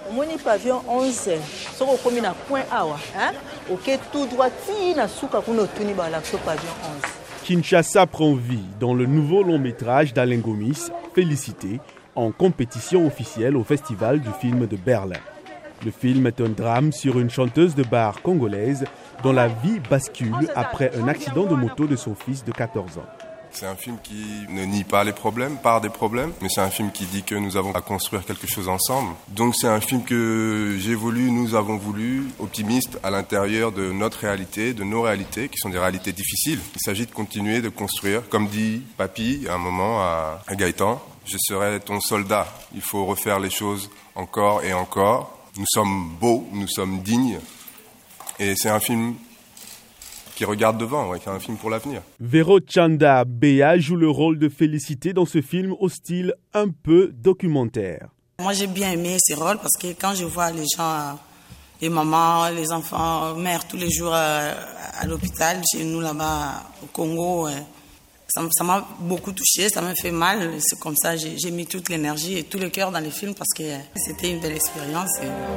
Moni pavillon 11, soko komi na point awa, hein? OK, tout droit ti na suka kuno tuni ba la pavillon 11. Kinshasa prend vie dans le nouveau long métrage d'Alain Gomis, Félicité, en compétition officielle au Festival du film de Berlin. Le film est un drame sur une chanteuse de bar congolaise dont la vie bascule après un accident de moto de son fils de 14 ans. C'est un film qui ne nie pas les problèmes, part des problèmes, mais c'est un film qui dit que nous avons à construire quelque chose ensemble. Donc c'est un film que j'ai voulu, nous avons voulu, optimiste à l'intérieur de notre réalité, de nos réalités, qui sont des réalités difficiles. Il s'agit de continuer de construire, comme dit Papy à un moment à Gaëtan, je serai ton soldat. Il faut refaire les choses encore et encore. Nous sommes beaux, nous sommes dignes, et c'est un film qui regarde devant, c'est un film pour l'avenir. Véro Tchanda Béa joue le rôle de Félicité dans ce film au style un peu documentaire. Moi j'ai bien aimé ce rôle parce que quand je vois les gens, les mamans, les enfants, mères tous les jours à l'hôpital, chez nous là-bas au Congo, ça m'a beaucoup touchée, ça m'a fait mal. C'est comme ça, j'ai mis toute l'énergie et tout le cœur dans les films parce que c'était une belle expérience.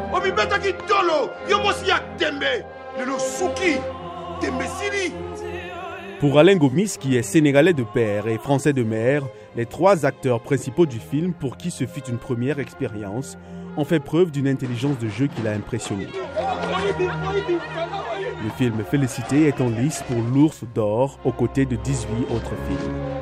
Pour Alain Gomis, qui est sénégalais de père et français de mère, les trois acteurs principaux du film, pour qui ce fut une première expérience, ont fait preuve d'une intelligence de jeu qui l'a impressionné. Le film Félicité est en lice pour l'Ours d'Or aux côtés de 18 autres films.